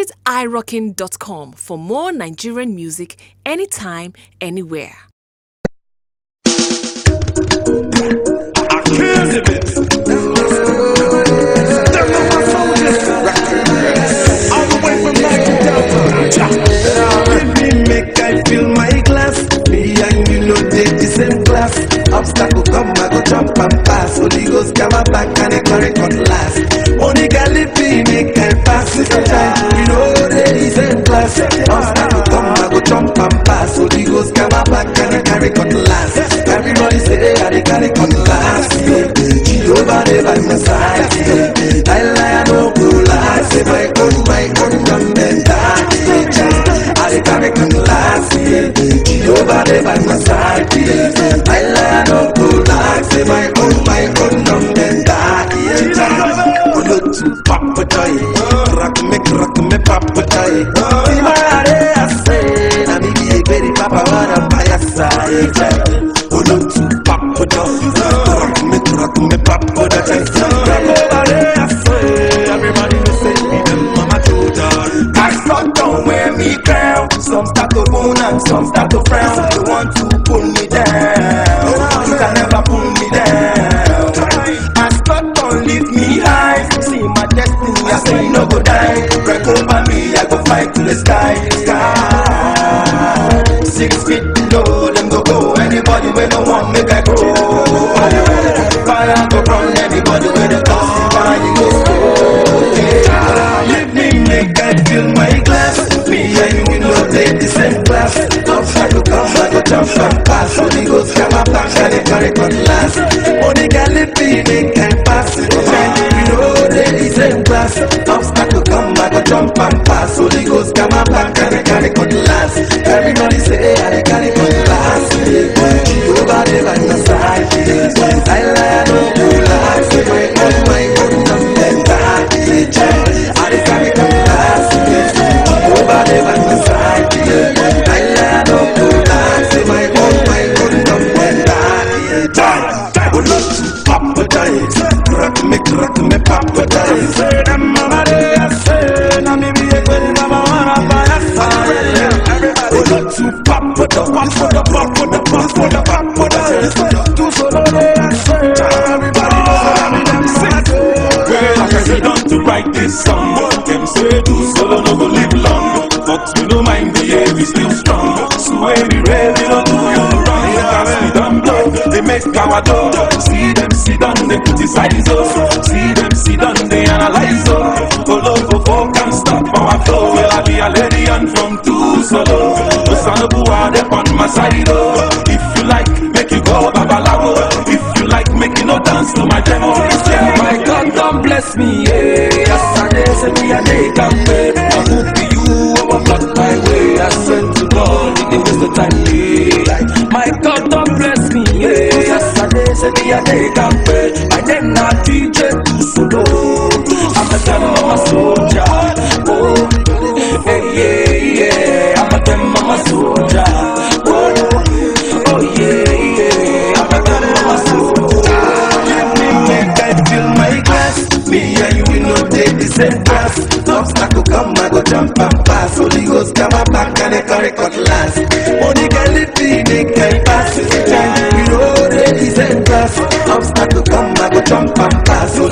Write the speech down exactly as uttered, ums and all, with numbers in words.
Visit i rockin dot com for more Nigerian music anytime, anywhere. I can't live it. All the way from Niger Delta. Let me make I fill my glass. Me and you know take the same class. Obstacle come, I go jump and pass. Holy Ghost come back and I carry cutlass. Only can live me make I pass. Sister child, you know they the same class. Obstacle come, I go jump and pass. Holy Ghost come back and I carry cutlass. Everybody say I dey carry cutlass. Jehovah dey by my side. I lie no go lie. Say my own, my own, don't bend down. I dey carry cutlass. Jehovah dey by my side. I lie no go lie. Say my own, my own, don't bend down. Olo tu papa joy, rock me, rock me, papa joy. See my heart, I say, na me be a baby papa wanna buy a side. Olo tu papa joy, rock me, rock me, papa joy. Come over there, I say, everybody will say me them mama children. I start down where me crown, some start to moan and some start to frown. They want to pull me down, you can never pull me down. I start down, leave me high. See my destiny, I say no go die. Break over me, I go fight to the sky, sky. Six feet below, them go go. Anybody when no one make I go. Fire go run, anybody when they cause the fire go. Let me make I fill my glass. Me and you know take the same class. Outside to come, I go jump and pass. Holy Ghost come up back and they carry cutlass. Only can let me make I pass. You know they the same class. Outside to come, I go jump and pass. Holy Ghost come up back and they carry cutlass. Everybody say I carry cutlass. Jehovah dey by my side. I lie no go lie. Say my own, my own, don't bend down. I carry cutlass. Jehovah dey by my side. I lie no go lie. Say my own, my own, don't bend down. Oh Lord, Papa dies. Rock me, rock me, Papa dies. Say them mama dey a say, na me be a good mama wanna buy a side. Oh Lord, to Papa the Papa the Papa the Papa the Papa dies. To solo dey a say, everybody knows I me them say. Well, like I said, done to write this song, but them say do solo no go live long. But we no mind the air, we still strong. So when we ready, don't do you wrong. They can see them blow, they make our door. See them sit down, they criticize us. See them sit down, they analyze us. All over folk can stop our flow. Well, I be a lady and from two solo. The son of Bua, they on my side. Oh. If you like, make you go babalawo. If you like, make you no dance to my demo. My God, God bless me, yeah. Yesterday, say me a day can pay. I hope you overflood my way. I swear to God, it was the time, yeah. My God, God bless me, yeah. Yesterday, say me a day can pay. I then not D J to solo. I'm a damn mama soldier. Oh, hey, yeah, yeah. I'm a damn mama soldier. Oh, oh, yeah, yeah. I'm a damn mama soldier. Let me make I fill my glass. Me and you will not take the same class. Obstacle come, I go jump and pass. Holy Ghost come back and I carry cutlass. Only can let me make I pass. You know they the same class. Obstacle come, I go jump and pass.